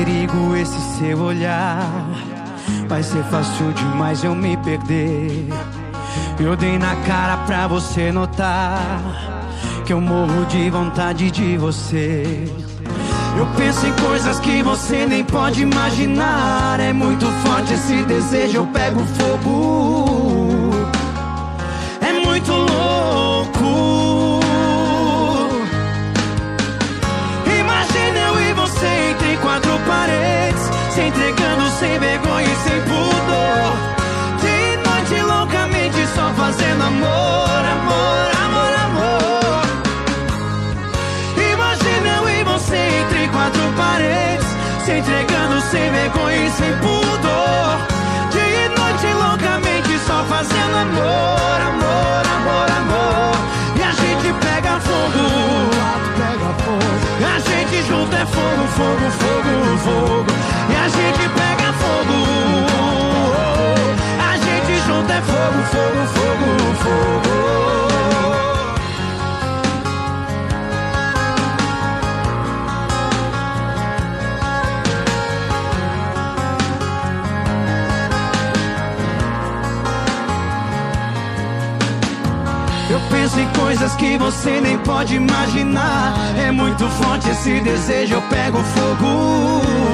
perigo esse seu olhar. Vai ser fácil demais eu me perder. Eu dei na cara pra você notar que eu morro de vontade de você. Eu penso em coisas que você nem pode imaginar. É muito forte esse desejo, eu pego fogo. É muito louco. Imagina eu e você entre quatro paredes, se entregando sem vergonha e sem pudor. De noite loucamente só fazendo amor, amor, amor, amor. Imagina eu e você entre quatro paredes, se entregando sem vergonha e sem pudor. De noite loucamente só fazendo amor, amor, amor, amor. E a gente pega fogo, a gente junto é fogo, fogo, fogo, fogo. E a gente pega fogo, a gente junto é fogo, fogo, fogo, fogo. Eu penso em coisas que você nem pode imaginar. É muito forte esse desejo, eu pego fogo.